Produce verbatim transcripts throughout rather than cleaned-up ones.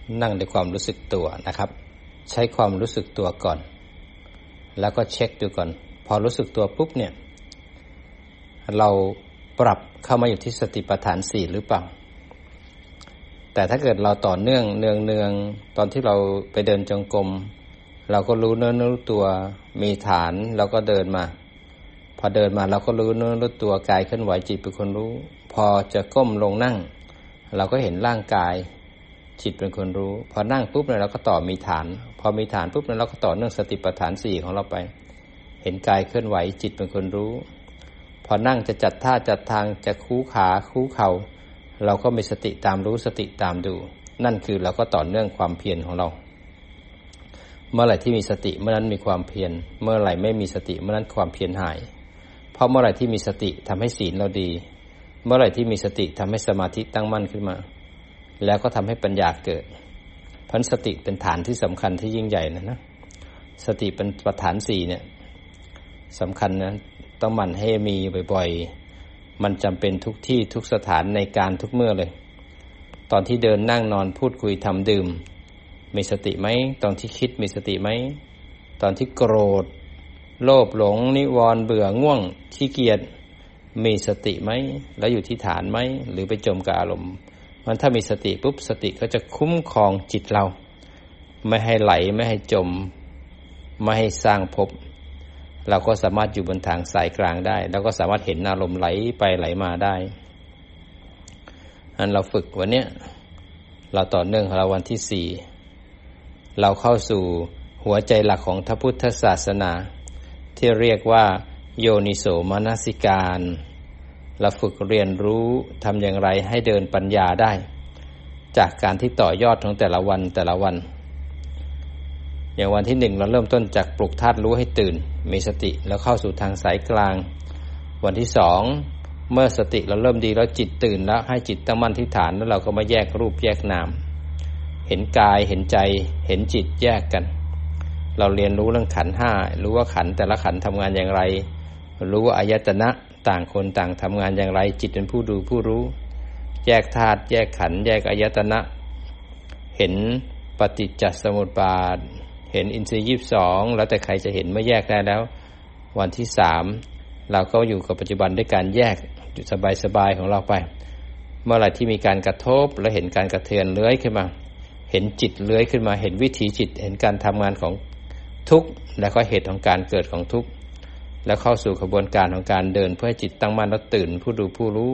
นั่งด้วยความรู้สึกตัวนะครับใช้ความรู้สึกตัวก่อนแล้วก็เช็คดูก่อนพอรู้สึกตัวปุ๊บเนี่ยเราปรับเข้ามาอยู่ที่สติปัฏฐานสี่หรือเปล่าแต่ถ้าเกิดเราต่อเนื่องเนืองเนืองตอนที่เราไปเดินจงกรมเราก็รู้เนื้อรู้ตัวมีฐานเราก็เดินมาพอเดินมาเราก็รู้เนื้อรู้ตัวกายเคลื่อนไหวจิตเป็นคนรู้พอจะก้มลงนั่งเราก็เห็นร่างกายจิตเป็นคนรู้พอนั่งปุ๊บเนี่ยเราก็ต่อมีฐานพอมีฐานปุ๊บเนี่ยเราก็ต่อเนื่องสติปัฏฐานสี่ของเราไปเห็นกายเคลื่อนไหวจิตเป็นคนรู้พอนั่งจะจัดท่าจัดทางจะคู่ขาคู่เข่าเราก็มีสติตามรู้สติตามดูนั่นคือเราก็ต่อเนื่องความเพียรของเราเมื่อไหร่ที่มีสติเมื่อนั้นมีความเพียรเมื่อไหร่ไม่มีสติเมื่อนั้นความเพียรหายเพราะเมื่อไหร่ที่มีสติทำให้ศีลเราดีเมื่อไหร่ที่มีสติทำให้สมาธิตั้งมั่นขึ้นมาแล้วก็ทำให้ปัญญาเกิดเพราะสติเป็นฐานที่สำคัญที่ยิ่งใหญ่นะนะสติเป็นประฐานสี่เนี่ยสำคัญนะต้องหมั่นให้มีบ่อยๆมันจำเป็นทุกที่ทุกสถานในการทุกเมื่อเลยตอนที่เดินนั่งนอนพูดคุยทำดื่มมีสติไหมตอนที่คิดมีสติไหมตอนที่โกรธโลภหลงนิวรณ์เบื่อง่วงขี้เกียจมีสติไหมแล้วอยู่ที่ฐานไหมหรือไปจมกับอารมณ์มันถ้ามีสติปุ๊บสติก็จะคุ้มครองจิตเราไม่ให้ไหลไม่ให้จมไม่ให้สร้างภพเราก็สามารถอยู่บนทางสายกลางได้แล้วก็สามารถเห็นอารมณ์ไหลไปไหลมาได้อันเราฝึกวันเนี้ยเราต่อเนื่องของเราวันที่สี่เราเข้าสู่หัวใจหลักของพระพุทธศาสนาที่เรียกว่าโยนิโสมนสิการเราฝึกเรียนรู้ทำอย่างไรให้เดินปัญญาได้จากการที่ต่อยอดของแต่ละวันแต่ละวันอย่างวันที่หนึ่งเราเริ่มต้นจากปลุกธาตุรู้ให้ตื่นมีสติแล้วเข้าสู่ทางสายกลางวันที่สองเมื่อสติเราเริ่มดีแล้วจิตตื่นแล้วให้จิตตั้งมั่นที่ฐานแล้วเราก็มาแยกรูปแยกนามเห็นกายเห็นใจเห็นจิตแยกกันเราเรียนรู้เรื่องขันธ์ห้ารู้ว่าขันธ์แต่ละขันธ์ทำงานอย่างไรรู้ว่าอายตนะต่างคนต่างทำงานอย่างไรจิตเป็นผู้ดูผู้รู้แยกธาตุแยกขันธ์แยกอายตนะเห็นปฏิจจสมุปบาทเห็นอินทรีย์ยี่สิบสองแล้วแต่ใครจะเห็นเมื่อแยกได้แล้ววันที่สามเราก็อยู่กับปัจจุบันด้วยการแยกสบายๆของเราไปเมื่อไหร่ที่มีการกระทบแล้วเห็นการกระเทือนเลื้อยขึ้นมาเห็นจิตเลื้อยขึ้นมาเห็นวิถีจิตเห็นการทำงานของทุกข์และก็เหตุของการเกิดของทุกข์แล้วเข้าสู่กระบวนการของการเดินเพื่อให้จิตตั้งมั่นและตื่นผู้ดูผู้รู้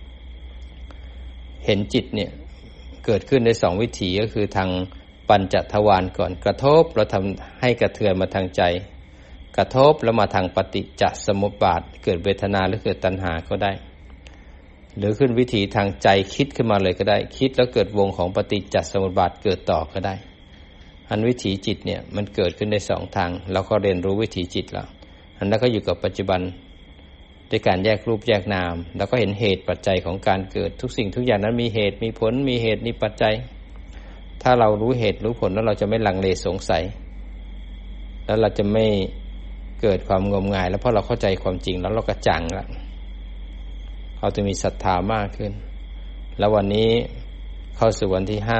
เห็นจิตเนี่ยเกิดขึ้นในสองวิถีก็คือทางปัญจทวารก่อนกระทบแล้วทำให้กระเทือนมาทางใจกระทบแล้วมาทางปฏิจจสมุปบาทเกิดเวทนาหรือเกิดตัณหาก็ได้หรือขึ้นวิถีทางใจคิดขึ้นมาเลยก็ได้คิดแล้วเกิดวงของปฏิจจสมุปบาทเกิดต่อก็ได้อันวิถีจิตเนี่ยมันเกิดขึ้นในสองทางเราก็เรียนรู้วิถีจิตแล้วอันนั้นก็อยู่กับปัจจุบันด้วยการแยกรูปแยกนามแล้วก็เห็นเหตุปัจจัยของการเกิดทุกสิ่งทุกอย่างนั้นมีเหตุมีผลมีเหตุมีปัจจัยถ้าเรารู้เหตุรู้ผลแล้วเราจะไม่ลังเลสงสัยแล้วเราจะไม่เกิดความงมงายแล้วเพราะเราเข้าใจความจริงแล้วเรากระจ่างแล้วเราจะมีศรัทธามากขึ้นแล้ววันนี้เข้าสู่วันที่ห้า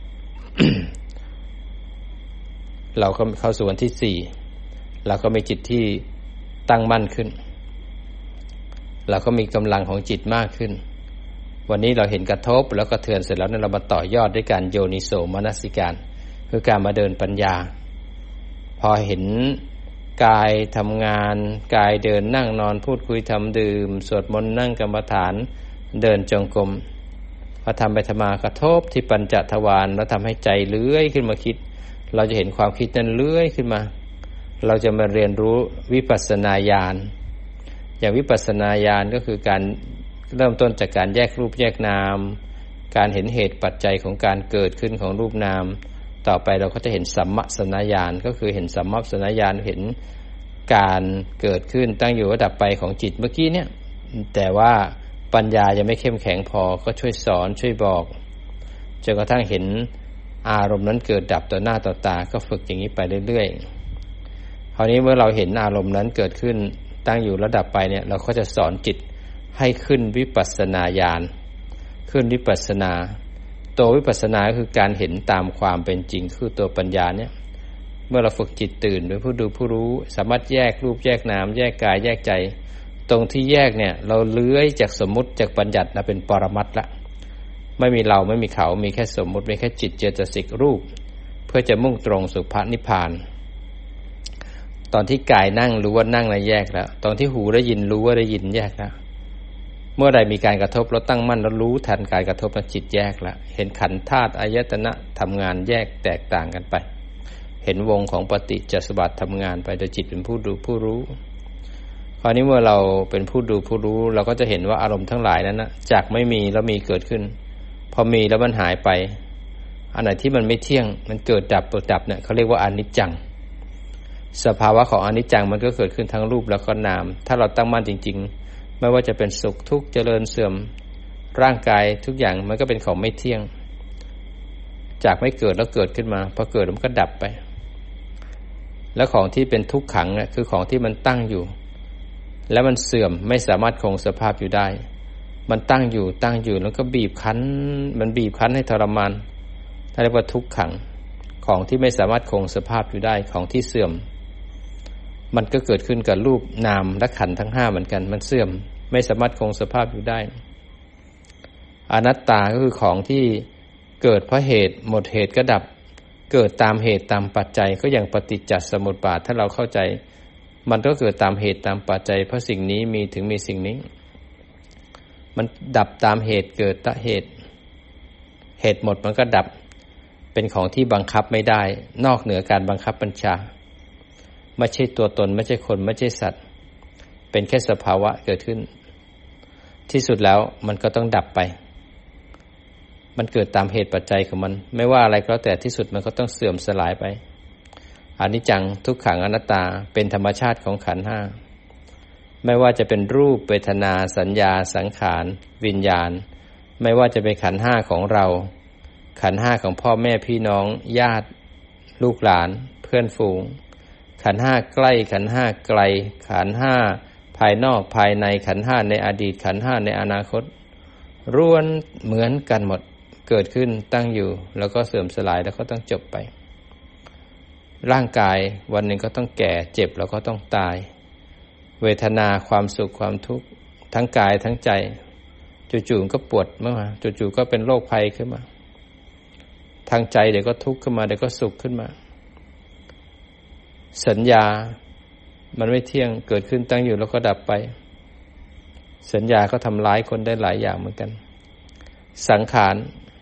เราก็เข้าสู่วันที่สี่เราก็มีจิตที่ตั้งมั่นขึ้นเราก็มีกำลังของจิตมากขึ้นวันนี้เราเห็นกระทบแล้วก็เทือนเสร็จแล้วเนี่ยเรามาต่อยอดด้วยการโยนิโสมนสิการคือการมาเดินปัญญาพอเห็นกายทำงานกายเดินนั่งนอนพูดคุยทำดื่มสวดมนต์นั่งกรรมฐานเดินจงกรมพอทำไปทำมากระทบที่ปัญจทวารแล้วทำให้ใจเลื้อยขึ้นมาคิดเราจะเห็นความคิดนั้นเลื้อยขึ้นมาเราจะมาเรียนรู้วิปัสสนาญาณอย่างวิปัสสนาญาณก็คือการเริ่มต้นจากการแยกรูปแยกนามการเห็นเหตุปัจจัยของการเกิดขึ้นของรูปนามต่อไปเราก็จะเห็นสัมมัสนญาณก็คือเห็นสัมมัสนญาณเห็นการเกิดขึ้นตั้งอยู่ระดับไปของจิตเมื่อกี้เนี่ยแต่ว่าปัญญายังไม่เข้มแข็งพอก็ช่วยสอนช่วยบอกจนกระทั่งเห็นอารมณ์นั้นเกิดดับต่อหน้าต่อตาก็ฝึกอย่างนี้ไปเรื่อยๆคราวนี้เมื่อเราเห็นอารมณ์นั้นเกิดขึ้นตั้งอยู่ระดับไปเนี่ยเราก็จะสอนจิตให้ขึ้นวิปัสสนาญาณขึ้นวิปัสสนาตัววิปัสสนาคือการเห็นตามความเป็นจริงคือตัวปัญญาเนี่ยเมื่อเราฝึกจิตตื่นโดยผู้ดูผู้รู้สามารถแยกรูปแยกนามแยกกายแยกใจตรงที่แยกเนี่ยเราเลื้อยจากสมมุติจากบัญญัตินะเป็นปรมัตถ์ละไม่มีเราไม่มีเขามีแค่สมมุติมีแค่จิตเจตสิกรูปเพื่อจะมุ่งตรงสู่พระนิพพานตอนที่กายนั่งรู้ว่านั่งแล้วแยกแล้วตอนที่หูได้ยินรู้ว่าได้ยินแยกแล้วเมื่อใดมีการกระทบเราตั้งมั่นแล้วรู้ทันการกระทบแล้วจิตแยกแล้วเห็นขันธ์ธาตุอายตนะทำงานแยกแตกต่างกันไปเห็นวงของปฏิจจสมุปบาททำงานไปโดยจิตเป็นผู้ดูผู้รู้คราวนี้เมื่อเราเป็นผู้ดูผู้รู้เราก็จะเห็นว่าอารมณ์ทั้งหลายนั้นนะจากไม่มีแล้วมีเกิดขึ้นพอมีแล้วมันหายไปอันไหนที่มันไม่เที่ยงมันเกิดดับเกิดดับเนี่ยเขาเรียกว่าอนิจจังสภาวะของอนิจจังมันก็เกิดขึ้นทั้งรูปแล้วก็นามถ้าเราตั้งมั่นจริงๆไม่ว่าจะเป็นสุขทุกข์เจริญเสื่อมร่างกายทุกอย่างมันก็เป็นของไม่เที่ยงจากไม่เกิดแล้วเกิดขึ้นมาพอเกิดมันก็ดับไปแล้วของที่เป็นทุกขังเนี่ยคือของที่มันตั้งอยู่แล้วมันเสื่อมไม่สามารถคงสภาพอยู่ได้มันตั้งอยู่ตั้งอยู่แล้วก็บีบคั้นมันบีบคั้นให้ทรมานถ้าเรียกว่าทุกขังของที่ไม่สามารถคงสภาพอยู่ได้ของที่เสื่อมมันก็เกิดขึ้นกับรูปนามและขันธ์ทั้งห้าเหมือนกันมันเสื่อมไม่สามารถคงสภาพอยู่ได้อนัตตาก็คือของที่เกิดเพราะเหตุหมดเหตุก็ดับเกิดตามเหตุตามปัจจัยก็อย่างปฏิจจสมุปบาทถ้าเราเข้าใจมันก็เกิดตามเหตุตามปัจจัยเพราะสิ่งนี้มีถึงมีสิ่งนี้มันดับตามเหตุเกิดตามเหตุเหตุหมดมันก็ดับเป็นของที่บังคับไม่ได้นอกเหนือการบังคับบัญชาไม่ใช่ตัวตนไม่ใช่คนไม่ใช่สัตว์เป็นแค่สภาวะเกิดขึ้นที่สุดแล้วมันก็ต้องดับไปมันเกิดตามเหตุปัจจัยของมันไม่ว่าอะไรก็แล้วแต่ที่สุดมันก็ต้องเสื่อมสลายไปอนิจจังทุกขังอนัตตาเป็นธรรมชาติของขันธ์ห้าไม่ว่าจะเป็นรูปเวทนาสัญญาสังขารวิญญาณไม่ว่าจะเป็นขันธ์ห้าของเราขันธ์ห้าของพ่อแม่พี่น้องญาติลูกหลานเพื่อนฝูงขันธ์ห้าใกล้ขันธ์ห้าไกลขันธ์ห้าภายนอกภายในขันธ์ห้าในอดีตขันธ์ห้าในอนาคตล้วนเหมือนกันหมดเกิดขึ้นตั้งอยู่แล้วก็เสื่อมสลายแล้วก็ต้องจบไปร่างกายวันหนึ่งก็ต้องแก่เจ็บแล้วก็ต้องตายเวทนาความสุขความทุกข์ทั้งกายทั้งใจจู่ๆก็ปวดมาจู่ๆก็เป็นโรคภัยขึ้นมาทางใจเดี๋ยวก็ทุกข์ขึ้นมาเดี๋ยวก็สุขขึ้นมาสัญญามันไม่เที่ยงเกิดขึ้นตั้งอยู่แล้วก็ดับไปสัญญาก็ทำร้ายคนได้หลายอย่างเหมือนกันสังขาร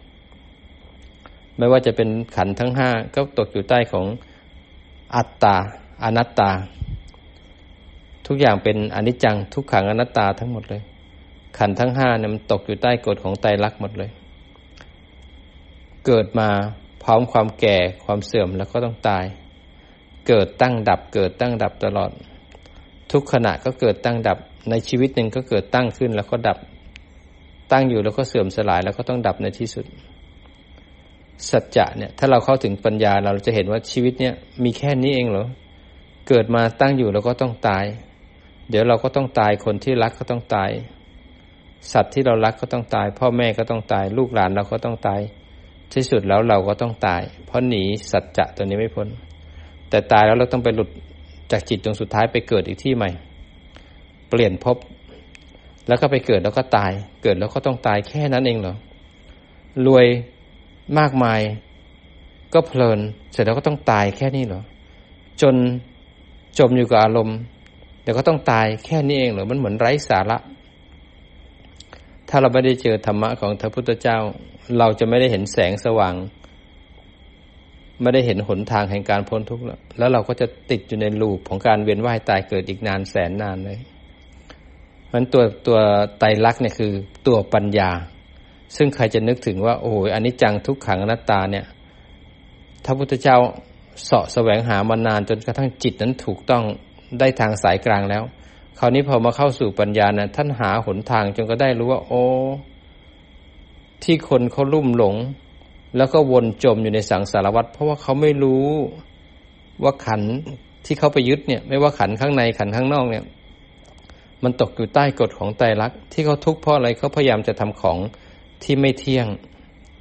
ไม่ว่าจะเป็นขันธ์ทั้งห้าก็ตกอยู่ใต้ของอัตตาอนัตตาทุกอย่างเป็นอนิจจังทุกขังอนัตตาทั้งหมดเลยขันธ์ทั้งห้าเนี่ยมันตกอยู่ใต้กฎของไตรลักษณ์หมดเลยเกิดมาพร้อมความแก่ความเสื่อมแล้วก็ต้องตายเกิดตั้งดับเกิดตั้งดับตลอดทุกขณะก็เกิดตั้งดับในชีวิตหนึ่งก็เกิดตั้งขึ้นแล้วก็ดับตั้งอยู่แล้วก็เสื่อมสลายแล้วก็ต้องดับในที่สุดสัจจะเนี่ยถ้าเราเข้าถึงปัญญาเราจะเห็นว่าชีวิตเนี่ยมีแค่นี้เองเหรอเกิดมาตั้งอยู่แล้วก็ต้องตายเดี๋ยวเราก็ต้องตายคนที่รักก็ต้องตายสัตว์ที่เรารักก็ต้องตายพ่อแม่ก็ต้องตายลูกหลานเราก็ต้องตายที่สุดแล้วเราก็ต้องตายเพราะหนีสัจจะตัวนี้ไม่พ้นแต่ตายแล้วเราต้องไปหลุดจากจิตตรงสุดท้ายไปเกิดอีกที่ใหม่เปลี่ยนภพแล้วก็ไปเกิดแล้วก็ตายเกิดแล้วก็ต้องตายแค่นั้นเองเหรอรวยมากมายก็เพลินเสร็จแล้วก็ต้องตายแค่นี้เหรอจนจมอยู่กับอารมณ์เดี๋ยวก็ต้องตายแค่นี้เองเหรอมันเหมือนไร้สาระถ้าเราไม่ได้เจอธรรมะของพระพุทธเจ้าเราจะไม่ได้เห็นแสงสว่างไม่ได้เห็นหนทางแห่งการพ้นทุกข์แล้วแล้วเราก็จะติดอยู่ในลูปของการเวียนว่ายตายเกิดอีกนานแสนนานเลยมันตัวตัวไตรลักษณ์เนี่ยคือตัวปัญญาซึ่งใครจะนึกถึงว่าโอ้โหอนิจจังทุกขังอนัตตาเนี่ยพระพุทธเจ้าเสาะแสวงหามานานจนกระทั่งจิตนั้นถูกต้องได้ทางสายกลางแล้วคราวนี้พอมาเข้าสู่ปัญญานะท่านหาหนทางจนก็ได้รู้ว่าโอ้ที่คนเขาลุ่มหลงแล้วก็วนจมอยู่ในสังสารวัฏเพราะว่าเขาไม่รู้ว่าขันธ์ที่เขาไปยึดเนี่ยไม่ว่าขันธ์ข้างในขันธ์ข้างนอกเนี่ยมันตกอยู่ใต้กฎของไตรลักษณ์ที่เขาทุกข์เพราะอะไรเขาพยายามจะทำของที่ไม่เที่ยงใ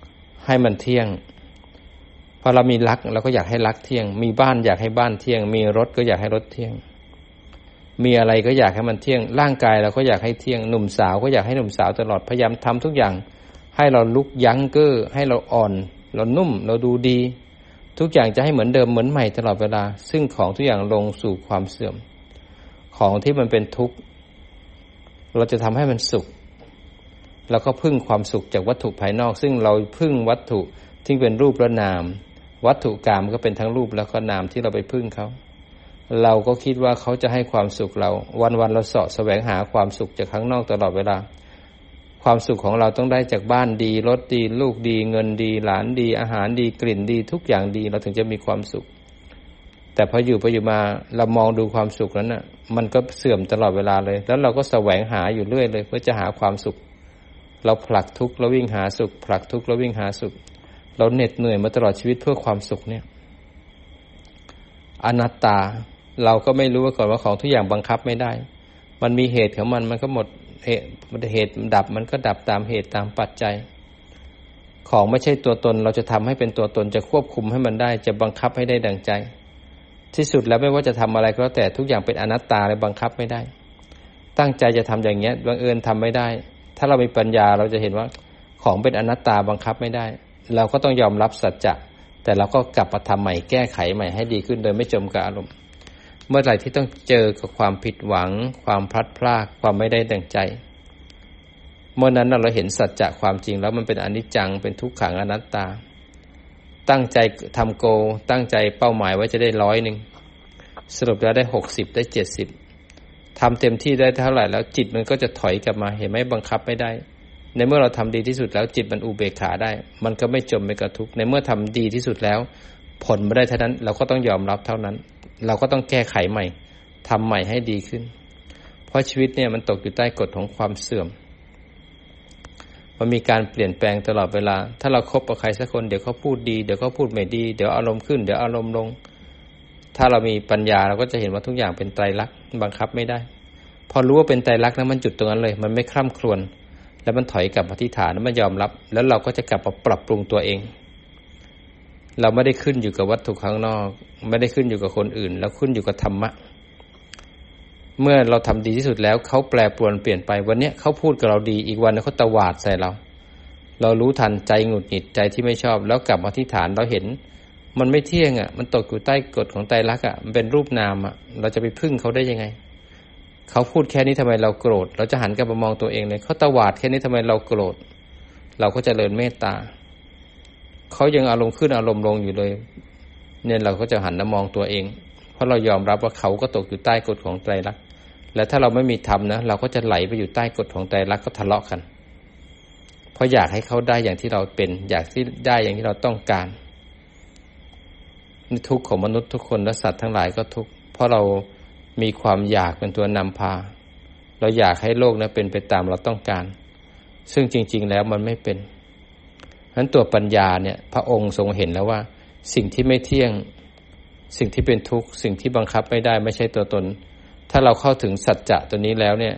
ให้มันเที่ยงพอเรามีรักเราก็อยากให้รักเที่ยงมีบ้านอยากให้บ้านเที่ยงมีรถก็อยากให้รถเที่ยงมีอะไรก็อยากให้มันเที่ยงร่างกายเราก็อยากให้เที่ยงหนุ่มสาวก็อยากให้หนุ่มสาวตลอดพยายามทำทุกอย่างให้เราลุกยั้งเก้อให้เราอ่อนเรานุ่มเราดูดีทุกอย่างจะให้เหมือนเดิมเหมือนใหม่ตลอดเวลาซึ่งของทุกอย่างลงสู่ความเสื่อมของที่มันเป็นทุกข์เราจะทำให้มันสุขแล้วก็พึ่งความสุขจากวัตถุภายนอกซึ่งเราพึ่งวัตถุที่เป็นรูปและนามวัตถุกามก็เป็นทั้งรูปแล้วก็นามที่เราไปพึ่งเขาเราก็คิดว่าเขาจะให้ความสุขเราวันๆเราเสาะแสวงหาความสุขจากข้างนอกตลอดเวลาความสุขของเราต้องได้จากบ้านดีรถดีลูกดีเงินดีหลานดีอาหารดีกลิ่นดีทุกอย่างดีเราถึงจะมีความสุขแต่พออยู่ไปอยู่มาเรามองดูความสุขนั้นน่ะมันก็เสื่อมตลอดเวลาเลยแล้วเราก็แสวงหาอยู่เรื่อยเลยเพื่อจะหาความสุขเราผลักทุกข์แล้ววิ่งหาสุขผลักทุกข์แล้ววิ่งหาสุขเราเหน็ดเหนื่อยมาตลอดชีวิตเพื่อความสุขเนี่ยอนัตตาเราก็ไม่รู้ว่าก่อนว่าของทุกอย่างบังคับไม่ได้มันมีเหตุของมันมันก็หมดเหตุเหตุดับมันก็ดับตามเหตุตามปัจจัยของไม่ใช่ตัวตนเราจะทำให้เป็นตัวตนจะควบคุมให้มันได้จะบังคับให้ได้ดังใจที่สุดแล้วไม่ว่าจะทำอะไรก็แล้วแต่ทุกอย่างเป็นอนัตตาเลยบังคับไม่ได้ตั้งใจจะทำอย่างเงี้ยบังเอิญทำไม่ได้ถ้าเรามีปัญญาเราจะเห็นว่าของเป็นอนัตตาบังคับไม่ได้เราก็ต้องยอมรับสัจจะแต่เราก็กลับมาทำใหม่แก้ไขใหม่ให้ดีขึ้นโดยไม่จมกับอารมณ์เมื่อไหร่ที่ต้องเจอกับความผิดหวังความพลัดพรากความไม่ได้ดังใจเมื่อนั้นเราเห็นสัจจะความจริงแล้วมันเป็นอนิจจังเป็นทุกขังอนัตตาตั้งใจทำโกตั้งใจเป้าหมายไว้จะได้ร้อยหนึ่งสรุปแล้วได้หกสิบได้เจ็ดสิบทำเต็มที่ได้เท่าไหร่แล้วจิตมันก็จะถอยกลับมาเห็นไหมบังคับไม่ได้ในเมื่อเราทำดีที่สุดแล้วจิตมันอุเบกขาได้มันก็ไม่จมไม่กระทุกในเมื่อทำดีที่สุดแล้วผลไม่ได้เท่านั้นเราก็ต้องยอมรับเท่านั้นเราก็ต้องแก้ไขใหม่ทำใหม่ให้ดีขึ้นเพราะชีวิตเนี่ยมันตกอยู่ใต้กฎของความเสื่อมมันมีการเปลี่ยนแปลงตลอดเวลาถ้าเราคบกับใครสักคนเดี๋ยวเขาพูดดีเดี๋ยวเขาพูดไม่ดีเดี๋ยวอารมณ์ขึ้นเดี๋ยวอารมณ์ลงถ้าเรามีปัญญาเราก็จะเห็นว่าทุกอย่างเป็นไตรลักษณ์บังคับไม่ได้พอรู้ว่าเป็นไตรลักษณ์แล้วมันจุดตรงนั้นเลยมันไม่คร่ำครวญแล้วมันถอยกลับมาที่ฐานแล้วมันยอมรับแล้วเราก็จะกลับมาปรับปรุงตัวเองเราไม่ได้ขึ้นอยู่กับวัตถุข้างนอกไม่ได้ขึ้นอยู่กับคนอื่นแล้วขึ้นอยู่กับธรรมะเมื่อเราทำดีที่สุดแล้วเขาแปรปรวนเปลี่ยนไปวันนี้เขาพูดกับเราดีอีกวันเขาตวาดใส่เราเรารู้ทันใจหงุดหงิดใจที่ไม่ชอบแล้วกลับมาที่ฐานเราเห็นมันไม่เที่ยงอ่ะมันตกอยู่ใต้กฎของไตรลักษณ์อ่ะมันเป็นรูปนามอ่ะเราจะไปพึ่งเขาได้ยังไงเขาพูดแค่นี้ทำไมเราโกรธเราจะหันกลับมามองตัวเองเลยเขาตวาดแค่นี้ทำไมเราโกรธเราก็จะเจริญเมตตาเขายังอารมณ์ขึ้นอารมณ์ลงอยู่เลยเนี่ยเราก็จะหันมามองตัวเองเพราะเรายอมรับว่าเขาก็ตกอยู่ใต้กฎของไตรลักษณ์และถ้าเราไม่มีธรรมนะเราก็จะไหลไปอยู่ใต้กฎของไตรลักษณ์ก็ทะเลาะกันเพราะอยากให้เขาได้อย่างที่เราเป็นอยากที่ได้อย่างที่เราต้องการทุกข์ของมนุษย์ทุกคนและสัตว์ทั้งหลายก็ทุกข์เพราะเรามีความอยากเป็นตัวนำพาเราอยากให้โลกนั้นเป็นไปตามเราต้องการซึ่งจริงๆแล้วมันไม่เป็นฉะนั้นตัวปัญญาเนี่ยพระองค์ทรงเห็นแล้วว่าสิ่งที่ไม่เที่ยงสิ่งที่เป็นทุกข์สิ่งที่บังคับไม่ได้ไม่ใช่ตัวตนถ้าเราเข้าถึงสัจจะตัวนี้แล้วเนี่ย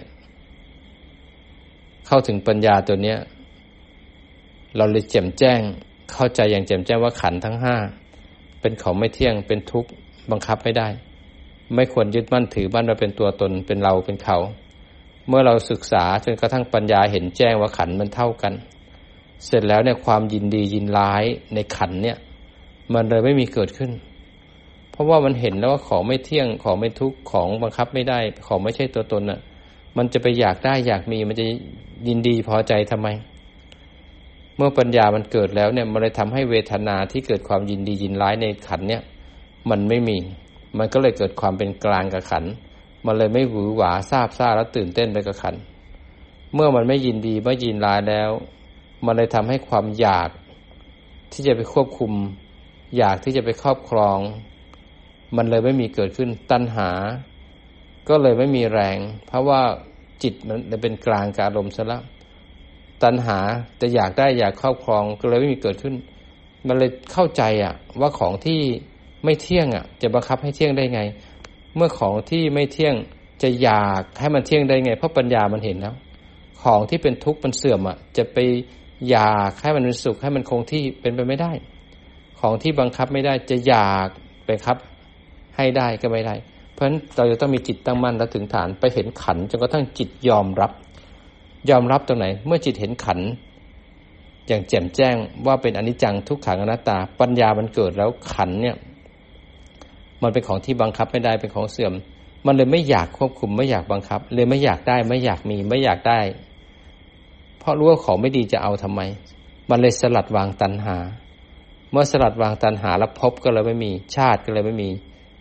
เข้าถึงปัญญาตัวเนี้ยเราเลยแจ่มแจ้งเข้าใจอย่างแจ่มแจ้งว่าขันธ์ทั้งห้าเป็นของไม่เที่ยงเป็นทุกข์บังคับไม่ได้ไม่ควรยึดมั่นถือมั่นว่าเป็นตัวตนเป็นเราเป็นเขาเมื่อเราศึกษาจนกระทั่งปัญญาเห็นแจ้งว่าขันธ์มันเท่ากันเสร็จแล้วเนี่ยความยินดียินร้ายในขันธ์เนี่ยมันเลยไม่มีเกิดขึ้นเพราะว่ามันเห็นแล้วว่าของไม่เที่ยงของไม่ทุกข์ของบังคับไม่ได้ของไม่ใช่ตัวตนน่ะมันจะไปอยากได้อยากมีมันจะยินดีพอใจทำไมเมื่อปัญญามันเกิดแล้วเนี่ยมันเลยทำให้เวทนาที่เกิดความยินดียินร้ายในขันธ์เนี่ยมันไม่มีมันก็เลยเกิดความเป็นกลางกับขันธ์มันเลยไม่หวือหวาซาบซ่าแล้วตื่นเต้นไปกับขันธ์เมื่อมันไม่ยินดีไม่ยินร้ายแล้วมันเลยทำให้ความอยากที่จะไปควบคุมอยากที่จะไปครอบครองมันเลยไม่มีเกิดขึ้นตัณหาก็เลยไม่มีแรงเพราะว่าจิตมันเป็นกลางกับอารมณ์ซะแล้วตัณหาจะอยากได้อยากครอบครองก็เลยไม่มีเกิดขึ้นมันเลยเข้าใจอ่ะว่าของที่ไม่เที่ยงอ่ะจะบังคับให้เที่ยงได้ไงเมื่อของที่ไม่เที่ยงจะอยากให้มันเที่ยงได้ไงเพราะปัญญามันเห็นแล้วของที่เป็นทุกข์มันเสื่อมอ่ะจะไปอยากให้มันเป็นสุขให้มันคงที่เป็นไปไม่ได้ของที่บังคับไม่ได้จะอยากไปครับให้ได้ก็ไม่ได้เพราะฉะนั้นเราจะต้องมีจิตตั้งมั่นและถึงฐานไปเห็นขันธ์จนกระทั่งจิตยอมรับยอมรับตรงไหนเมื่อจิตเห็นขันธ์อย่างแจ่มแจ้งว่าเป็นอนิจจังทุกขังอนัตตาปัญญามันเกิดแล้วขันธ์เนี่ยมันเป็นของที่บังคับไม่ได้เป็นของเสื่อมมันเลยไม่อยากควบคุมไม่อยากบังคับเลยไม่อยากได้ไม่อยากมีไม่อยากได้เพราะรู้ว่าของไม่ดีจะเอาทำไมมันเลยสลัดวางตัณหาเมื่อสลัดวางตัณหาแล้วภพก็เลยไม่มีชาติก็เลยไม่มี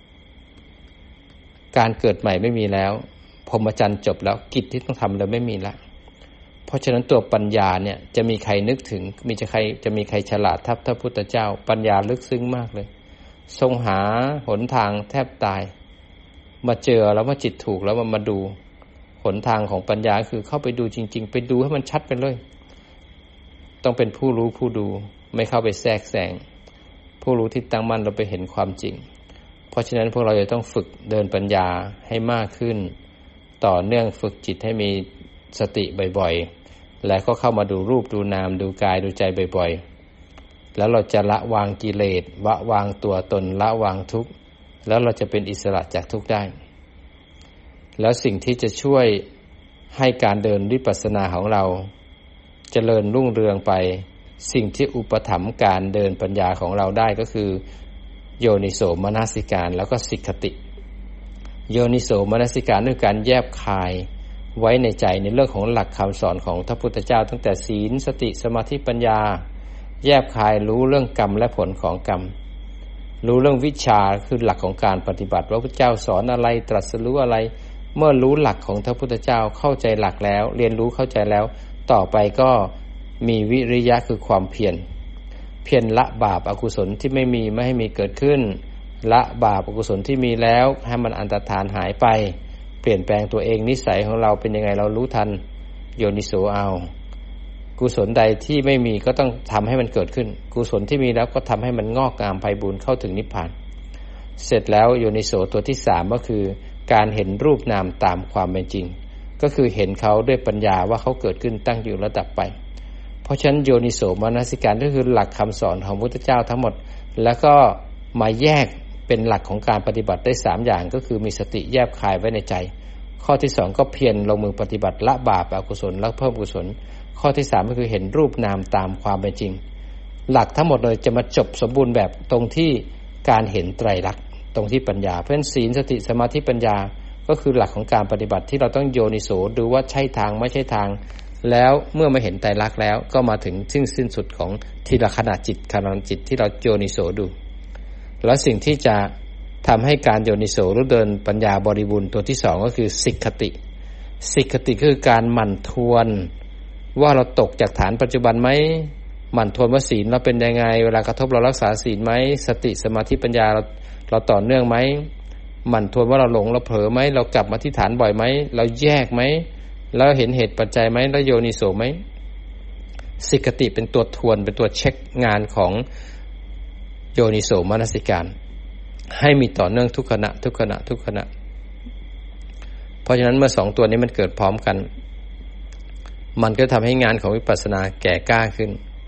การเกิดใหม่ไม่มีแล้วพรหมจรรย์จบแล้วกิจที่ต้องทำเลยไม่มีแล้วเพราะฉะนั้นตัวปัญญาเนี่ยจะมีใครนึกถึงมีจะใครจะมีใครฉลาดทับพระพุทธเจ้าปัญญาลึกซึ้งมากเลยทรงหาหนทางแทบตายมาเจอแล้วว่าจิตถูกแล้วมันมาดูหนทางของปัญญาคือเข้าไปดูจริงๆไปดูให้มันชัดไปเลยต้องเป็นผู้รู้ผู้ดูไม่เข้าไปแทรกแซงผู้รู้ที่ตั้งมั่นเราไปเห็นความจริงเพราะฉะนั้นพวกเราจะต้องฝึกเดินปัญญาให้มากขึ้นต่อเนื่องฝึกจิตให้มีสติบ่อยๆแล้วก็เข้ามาดูรูปดูนามดูกายดูใจบ่อยๆแล้วเราจะละวางกิเลสละวางตัวตนละวางทุกข์แล้วเราจะเป็นอิสระจากทุกข์ได้แล้วสิ่งที่จะช่วยให้การเดินวิปัสสนาของเราเจริญรุ่งเรืองไปสิ่งที่อุปถัมภ์การเดินปัญญาของเราได้ก็คือโยนิโสมนสิการแล้วก็สิกขติโยนิโสมนสิการด้วยการแยบคายไว้ในใจในเรื่องของหลักคำสอนของพระพุทธเจ้าตั้งแต่ศีลสติสมาธิปัญญาแยบคายรู้เรื่องกรรมและผลของกรรมรู้เรื่องวิชาคือหลักของการปฏิบัติว่าพระพุทธเจ้าสอนอะไรตรัสรู้อะไรเมื่อรู้หลักของพระพุทธเจ้าเข้าใจหลักแล้วเรียนรู้เข้าใจแล้วต่อไปก็มีวิริยะคือความเพียรเพียรละบาปอกุศลที่ไม่มีไม่ให้มีเกิดขึ้นละบาปอกุศลที่มีแล้วให้มันอันตรธานหายไปเปลี่ยนแปลงตัวเองนิสัยของเราเป็นยังไงเรารู้ทันโยนิโสเอากุศลใดที่ไม่มีก็ต้องทำให้มันเกิดขึ้นกุศลที่มีแล้วก็ทำให้มันงอกงามไพบูลย์เข้าถึงนิพพานเสร็จแล้วโยนิโสตัวที่สามก็คือการเห็นรูปนามตามความเป็นจริงก็คือเห็นเขาด้วยปัญญาว่าเขาเกิดขึ้นตั้งอยู่ระดับไปเพราะฉะนั้นโยนิโสมนสิการก็คือหลักคำสอนของพระพุทธเจ้าทั้งหมดแล้วก็มาแยกเป็นหลักของการปฏิบัติได้สามอย่างก็คือมีสติแยบคายไว้ในใจข้อที่สองก็เพียรลงมือปฏิบัติละบาปอกุศลและเพิ่มกุศลข้อที่สามก็คือเห็นรูปนามตามความเป็นจริงหลักทั้งหมดเลยจะมาจบสมบูรณ์แบบตรงที่การเห็นไตรลักษณ์ตรงที่ปัญญาเพราะฉะนั้นศีลสติสมาธิปัญญาก็คือหลักของการปฏิบัติที่เราต้องโยนิโสดูว่าใช่ทางไม่ใช่ทางแล้วเมื่อมาเห็นไตรลักษณ์แล้วก็มาถึงซึ่งสิ้นสุดของทีละขณะจิตขณะจิตที่เราโยนิโสดูแล้วสิ่งที่จะทำให้การโยนิโสหรือเดินปัญญาบริบูรณ์ตัวที่สองก็คือสิกขติสิกขติคือการหมั่นทวนว่าเราตกจากฐานปัจจุบันไหมหมั่นทวนว่าศีลเราเป็นยังไงเวลากระทบเรารักษาศีลไหมสติสมาธิปัญญาเราเราต่อเนื่องไหมหมั่นทวนว่าเราหลงเราเผลอไหมเรากลับมาที่ฐานบ่อยไหมเราแยกไหมแล้วเห็นเหตุปัจจัยไหมแล้วโยนิโสไหมสิกขติเป็นตัวทวนเป็นตัวเช็คงานของโยนิโสมนสิการให้มีต่อเนื่องทุกขณะทุกขณะทุกขณะเพราะฉะนั้นเมื่อสองตัวนี้มันเกิดพร้อมกันมันก็ทำให้งานของวิปัสสนาแก่กล้าขึ้น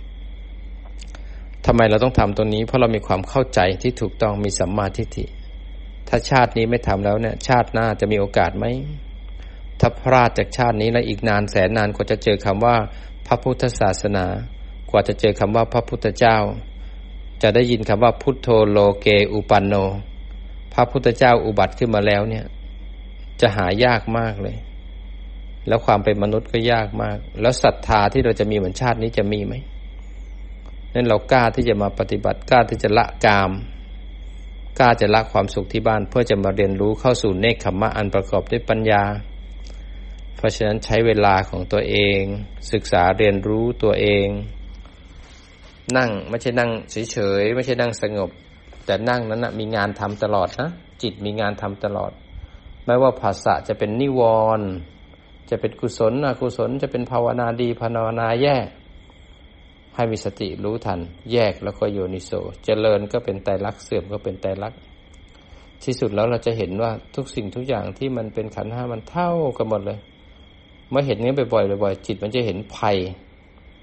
ทำไมเราต้องทำตรงนี้เพราะเรามีความเข้าใจที่ถูกต้องมีสัมมาทิฏฐิถ้าชาตินี้ไม่ทำแล้วเนี่ยชาติหน้าจะมีโอกาสไหมถ้าพลาดจากชาตินี้แล้วอีกนานแสนนานกว่าจะเจอคำว่าพระพุทธศาสนากว่าจะเจอคำว่าพระพุทธเจ้าจะได้ยินคำว่าพุทโธโลเกอุปันโนพระพุทธเจ้าอุบัติขึ้นมาแล้วเนี่ยจะหายากมากเลยแล้วความเป็นมนุษย์ก็ยากมากแล้วศรัทธาที่เราจะมีเหมือนชาตินี้จะมีไหมนั้นเรากล้าที่จะมาปฏิบัติกล้าที่จะละกามกล้าจะละความสุขที่บ้านเพื่อจะมาเรียนรู้เข้าสู่เนกขัมมะอันประกอบด้วยปัญญาเพราะฉะนั้นใช้เวลาของตัวเองศึกษาเรียนรู้ตัวเองนั่งไม่ใช่นั่งเฉยๆไม่ใช่นั่งสงบแต่นั่งนั้นนะมีงานทำตลอดนะจิตมีงานทำตลอดไม่ว่าภาษาจะเป็นนิวรณ์จะเป็นกุศลอกุศลจะเป็นภาวนาดีภาวนาแย่ให้มีสติรู้ทันแยกแล้วก็โยนิโสเจริญก็เป็นไตรลักษณ์เสื่อมก็เป็นไตรลักษณ์ที่สุดแล้วเราจะเห็นว่าทุกสิ่งทุกอย่างที่มันเป็นขันธ์ห้ามันเท่ากันหมดเลยเมื่อเห็นนี้บ่อยๆบ่อยๆจิตมันจะเห็นภัย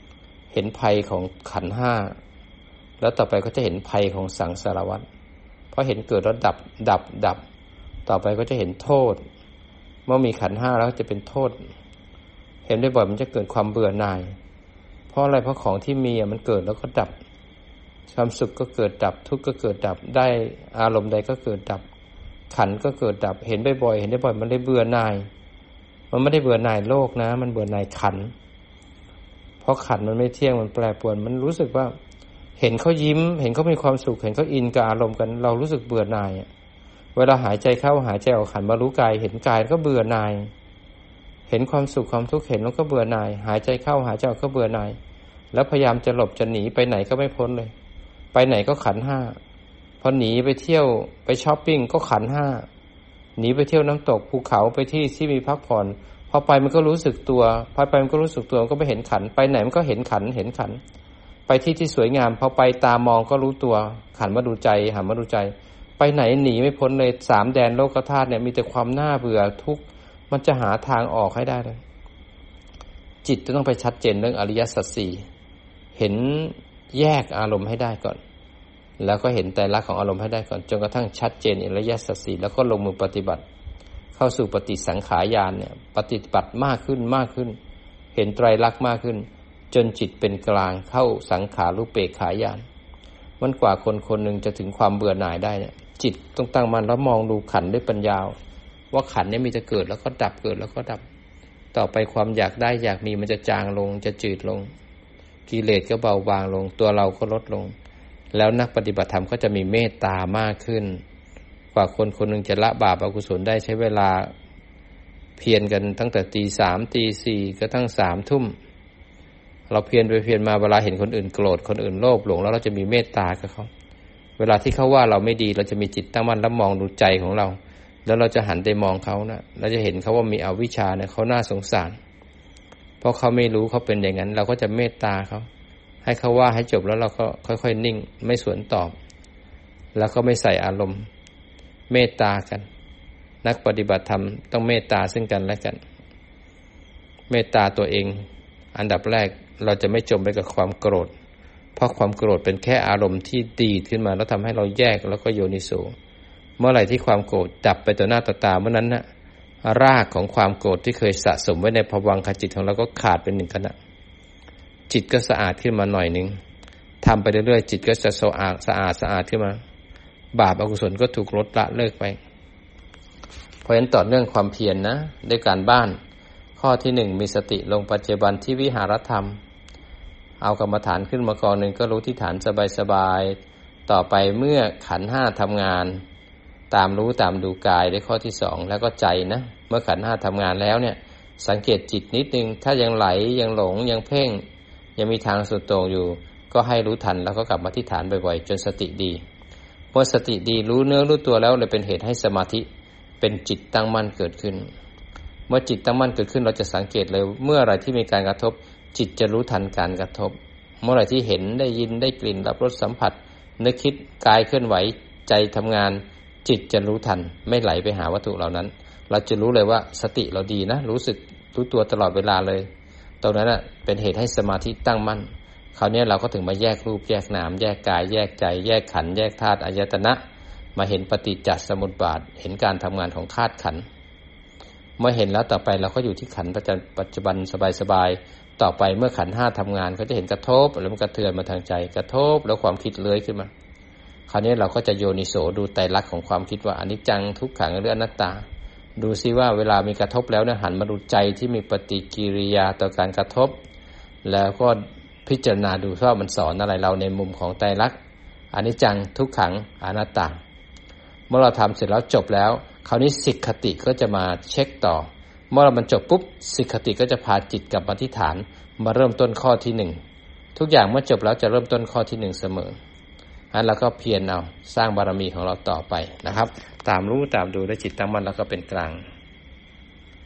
เห็นภัยของขันธ์ห้าแล้วต่อไปก็จะเห็นภัยของสังสารวัฏเพราะเห็นเกิดแล้วดับดับดับต่อไปก็จะเห็นโทษเมื่อมีขันธ์ห้าแล้วจะเป็นโทษเห็นได้บ่อยมันจะเกิดความเบื่อหน่ายเพราะอะไรเพราะของที่มีมันเกิดแล้วก็ดับความสุขก็เกิดดับทุกข์ก็เกิดดับได้อารมณ์ใดก็เกิดดับขันธ์ก็เกิดดับเห็นบ่อยๆเห็นได้บ่อยมันได้เบื่อหน่ายมันไม่ได้เบื่อหน่ายโลกนะมันเบื่อหน่ายขันธ์เพราะขันธ์มันไม่เที่ยงมันแปรปรวนมันรู้สึกว่าเห็นเขายิ้มเห็นเขามีความสุขเห็นเขาอินกับอารมณ์กันเรารู้สึกเบื่อหน่ายเวลาหายใจเข้าหายใจออกขันธ์มารู้กายเห็นกายก็เบื่อหน่ายเห็นความสุขความทุกข์เห็นแล้วก็เบื่อหน่ายหายใจเข้าหายใจออกก็เบื่อหน่ายแล้วพยายามจะหลบจะหนีไปไหนก็ไม่พ้นเลยไปไหนก็ขันธ์ห้าพอหนีไปเที่ยวไปช้อปปิ้งก็ขันธ์ห้าหนีไปเที่ยวน้ำตกภูเขาไปที่ที่มีพักผ่อนพอไปมันก็รู้สึกตัวพอไปมันก็รู้สึกตัวมันก็ไม่เห็นขันธ์ไปไหนมันก็เห็นขันธ์เห็นขันธ์ไปที่ที่สวยงามพอไปตามองก็รู้ตัวหันมาดูใจหันมาดูใจไปไหนหนีไม่พ้นเลยสามแดนโลกธาตุเนี่ยมีแต่ความน่าเบื่อทุกข์มันจะหาทางออกให้ได้เลยจิตจะต้องไปชัดเจนเรื่องอริยสัจสี่เห็นแยกอารมณ์ให้ได้ก่อนแล้วก็เห็นไตรลักษณ์ของอารมณ์ให้ได้ก่อนจนกระทั่งชัดเจนอริยสัจสี่แล้วก็ลงมือปฏิบัติเข้าสู่ปฏิสังขารญาณเนี่ยปฏิบัติมากขึ้นมากขึ้นเห็นไตรลักษณ์มากขึ้นจนจิตเป็นกลางเข้าสังขารุปเปกขาญาณมันกว่าคนคนหนึ่งจะถึงความเบื่อหน่ายได้เนี่ยจิตต้องตั้งมั่นแล้วมองดูขันธ์ด้วยปัญญาว่าขันธ์เนี่ยมีจะเกิดแล้วก็ดับเกิดแล้วก็ดับต่อไปความอยากได้อยากมีมันจะจางลงจะจืดลงกิเลสก็เบาบางลงตัวเราก็ลดลงแล้วนักปฏิบัติธรรมก็จะมีเมตตามากขึ้นกว่าคนคนหนึ่งจะละบาปอกุศลได้ใช้เวลาเพียรกันตั้งแต่ตีสามตีสี่กระทั่งสามทุ่มเราเพียรไปเพียรมาเวลาเห็นคนอื่นโกรธคนอื่นโลภหลงแล้วเราจะมีเมตตากับเขาเวลาที่เขาว่าเราไม่ดีเราจะมีจิตตั้งมั่นแล้วมองดูใจของเราแล้วเราจะหันไปมองเขานะเราจะเห็นเขาว่ามีอวิชชาเนี่ยเขาน่าสงสารเพราะเขาไม่รู้เขาเป็นอย่างนั้นเราก็จะเมตตาเขาให้เขาว่าให้จบแล้วเราก็ค่อยๆนิ่งไม่สวนตอบแล้วก็ไม่ใส่อารมณ์เมตตากันนักปฏิบัติธรรมต้องเมตตาซึ่งกันและกันเมตตาตัวเองอันดับแรกเราจะไม่จมไปกับความโกรธเพราะความโกรธเป็นแค่อารมณ์ที่ดีขึ้นมาแล้วทำให้เราแยกแล้วก็โยนิโสเมื่อไหร่ที่ความโกรธดับไปต่อหน้าต่อตาเมื่อนั้นนะรากของความโกรธที่เคยสะสมไว้ในภวังคจิตของเราก็ขาดเป็นหนึ่งขณะจิตก็สะอาดขึ้นมาหน่อยนึงทำไปเรื่อยๆจิตก็จะสะอาดสะอาดสะอาดขึ้นมาบาปอกุศลก็ถูกลดละเลิกไปเพราะฉะนั้นต่อเนื่องความเพียร น, นะด้วยการบ้านข้อที่หนึ่งมีสติลงปัจจุบันที่วิหารธรรมเอากรรมฐานขึ้นมากองหนึ่งก็รู้ที่ฐานสบายๆต่อไปเมื่อขันธ์ห้าทำงานตามรู้ตามดูกายได้ข้อที่สองแล้วก็ใจนะเมื่อขันธ์ห้าทำงานแล้วเนี่ยสังเกตจิตนิดนึงถ้ายังไหลยังหลงยังเพ่งยังมีทางสุดโต่งอยู่ก็ให้รู้ทันแล้วก็กลับมาที่ฐานบ่อยๆจนสติดีเมื่อสติดีรู้เนื้อรู้ตัวแล้วเลยเป็นเหตุให้สมาธิเป็นจิตตั้งมั่นเกิดขึ้นเมื่อจิตตั้งมั่นเกิดขึ้นเราจะสังเกตเลยเมื่อไรที่มีการกระทบจิตจะรู้ทันการกระทบเมื่อไรที่เห็นได้ยินได้กลิ่นรับรสสัมผัสนึกคิดกายเคลื่อนไหวใจทำงานจิตจะรู้ทันไม่ไหลไปหาวัตถุเหล่านั้นเราจะรู้เลยว่าสติเราดีนะรู้สึกรู้ตัวตลอดเวลาเลยตรงนั้นน่ะเป็นเหตุให้สมาธิตั้งมั่นคราวนี้เราก็ถึงมาแยกรูปแยกนามแยกกายแยกใจแยกขันธ์แยกธาตุอายตนะมาเห็นปฏิจจสมุปบาทเห็นการทำงานของธาตุขันธ์เมื่อเห็นแล้วต่อไปเราก็อยู่ที่ขันธ์ปัจจุบันสบายๆต่อไปเมื่อขันธ์ห้าทำงานก็จะเห็นกระทบแล้วมันกระเทือนมาทางใจกระทบแล้วความคิดเลื้อยขึ้นมาคราวนี้เราก็จะโยนิโสดูไตรลักษณ์ของความคิดว่าอนิจจังทุกขังหรืออนัตตาดูซิว่าเวลามีกระทบแล้วเนี่ยหันมาดูใจที่มีปฏิกิริยาต่อการกระทบแล้วก็พิจารณาดูว่ามันสอนอะไรเราในมุมของไตรลักษณ์อนิจจังทุกขังอนัตตาเมื่อเราทำเสร็จแล้วจบแล้วคราวนี้สิกขติก็จะมาเช็คต่อเมื่อเรามันจบปุ๊บสิกขติก็จะพาจิตกลับมาที่ฐานมาเริ่มต้นข้อที่หนึ่งทุกอย่างเมื่อจบแล้วจะเริ่มต้นข้อที่หนึ่งเสมออันเราก็เพียรเอาสร้างบารมีของเราต่อไปนะครับตามรู้ตามดูและจิตตั้งมั่นแล้วก็เป็นกลาง